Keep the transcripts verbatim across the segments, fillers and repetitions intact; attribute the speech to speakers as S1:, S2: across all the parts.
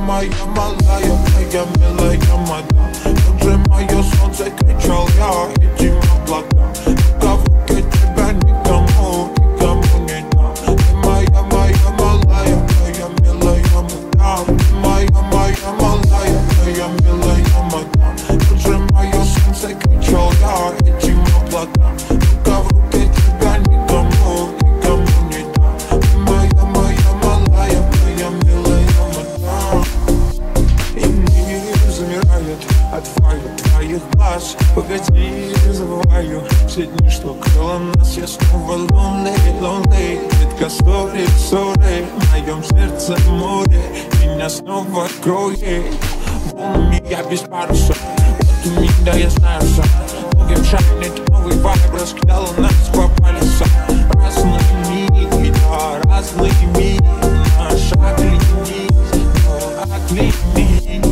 S1: моя малая, моя милая мадам. Как же мое солнце, кричал я этим облакам. Только в руке тебя никому, никому не дам. Ты моя, моя малая, моя милая мадам. Ты моя, моя малая, моя милая мадам. Как же мое солнце, кричал я этим облакам. Только в руке тебя никому, никому не дам. Ты моя, моя малая, моя милая мадам. И мир замирает от файл твоих глаз. Погоди, забываю все дни, что крыло нас. Я снова lonely, lonely. Редко sorry, sorry. В моем сердце море, меня снова кроет волнами, я без паруса. Вот у меня, я знаю сам. Лугом шагнет новый вайб, раскидала нас по полюсам. Разные мири, да, разные мири. Наш оглянись, оглянись.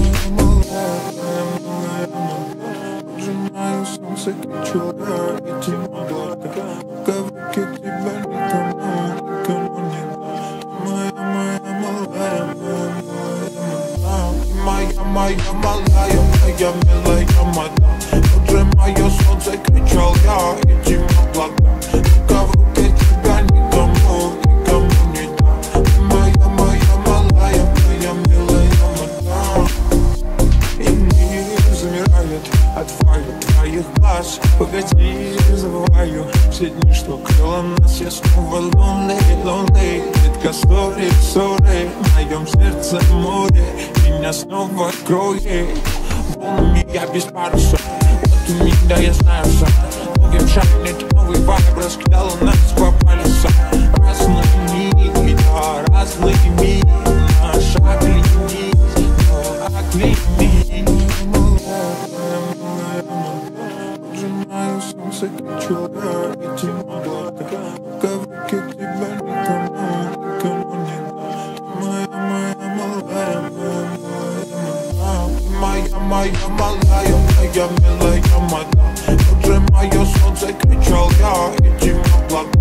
S1: Сжимаю солнце, кричу я этим облакам. В руке тебя никому, никому не дам. Моя, моя малая, моя, моя малая, моя милая мадам. Как же мое солнце, кричал я этим облакам. Только в руке тебя никому, никому не дам. Моя, моя малая, моя милая мадам. И мир замирает от файл твоих глаз. Погоди, забываю все дни, что крыло нас. Я снова lonely, lonely. Редко sorry, sorry. В моем сердце море, меня снова кроет волнами, я без паруса. Вот у меня, я знаю сам. Лугом шагнет новый вайб, раскидала нас по полюсам. Разные мири, да, разные мири. Наш оглянись, оглянись. Сжимаю солнце, кричу я этим облакам. Только в руке тебя никому, никому не дам. Моя, моя малая, моя, моя малая, моя милая мадам. Как же мое солнце, кричал я этим облакам.